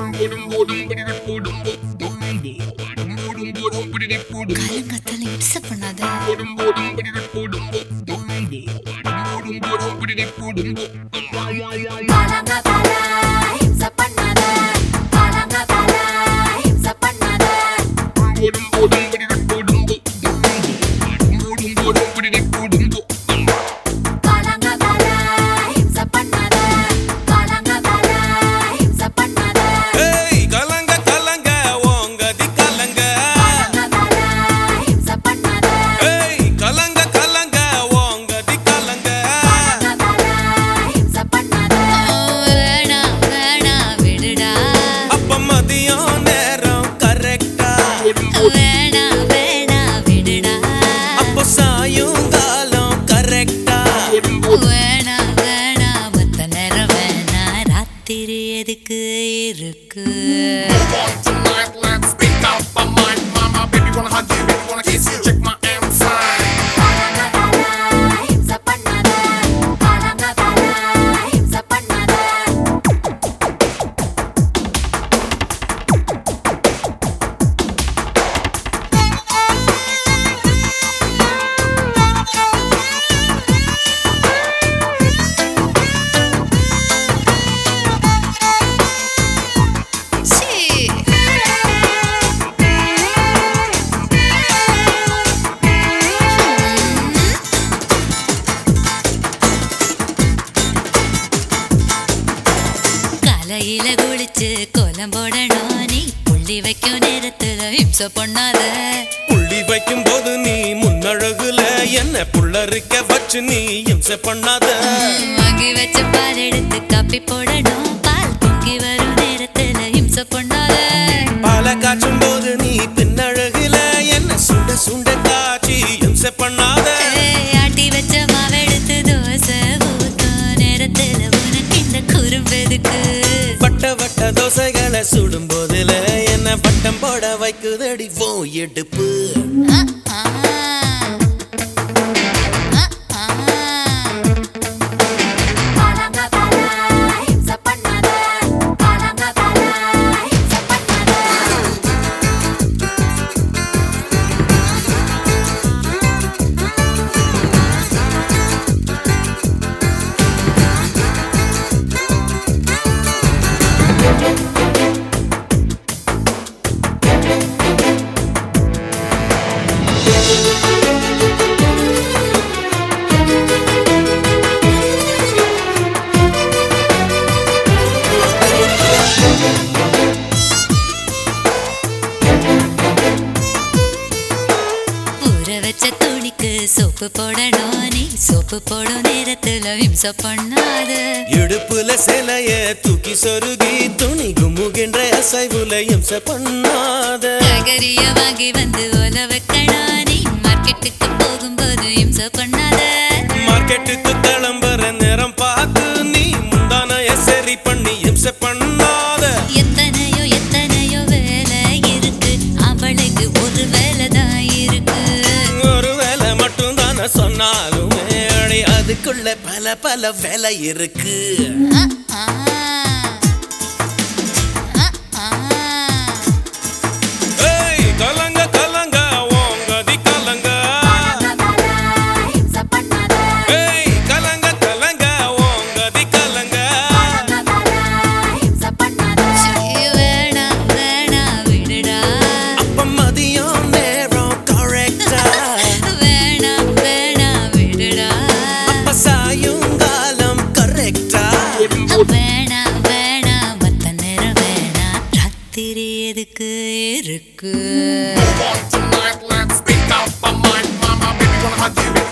காலங்காத்தால இம்சை பண்ணாத. எதுக்கு இருக்கு கையில குளிச்சு கோலம் போடணும். நீ புள்ளி வைக்கும் நேரத்துல இம்சை பண்ணாத. புள்ளி வைக்கும் போது நீ முன்னழகுல என்ன புள்ளரிக்க வச்சு நீ இம்சை பண்ணாத. வாங்கி வச்ச பால் எடுத்து காப்பி போடணும். பால் பொங்கி வரும் நேரத்துல இம்சை பண்ணாத. பாலை காய்ச்சும் போது நீ பின்னழகுல என்ன சுண்ட சுண்ட காய்ச்சி இம்சை பண்ணாத. ஆட்டி வச்ச மாவெடுத்து தோசை ஊத்தும் நேரத்துல உனக்கு இந்த குறும்பெதுக்கு. வட்ட வட்ட தோசைகளை சுடும் போதுல என்ன பட்டம் போட வைக்குதடி போ எடுப்பு. சோப்பு போடணும். நீ சோப்பு போடும் நேரத்துல இம்சை பண்ணாத. இடுப்புல சிலைய தூக்கி சொருகி துணி குமுகின்ற அசைவுல இம்சை பண்ணாத. நகரிய வாங்கி வந்து ஓல வைக்கணும். நீ மார்க்கெட்டுக்கு போகும்போது இம்சை பண்ணாத. மார்க்கெட்டுக்கு கிளம்புற நேரம் பார்த்து நீ முந்தானைய சரி பண்ணி இம்சை பண்ணாத. எத்தனையோ எத்தனையோ வேலை இருக்கு. அவளுக்கு ஒரு வேலை தான் இருக்கு. ஒரு வேலை மட்டும் தானே சொன்னாலுமே அதுக்குள்ள பல பல வேலை இருக்கு. கலங்க கலங்க ஓங்கதி கலங்க. கலங்க கலங்க ஓங்கதி கலங்க. வேணா வேணா விடுடா. அப்ப மதியம் நேரம் கரெக்டா. வேணா வேணா விடுடா. அப்ப சாயங்காலம் கரெக்டா. வேணா வேணா மத்த நேரம் வேணா. ராத்திரி எதுக்கு இருக்கு. Tonight let's pick up my mind, mama, baby, wanna hug you.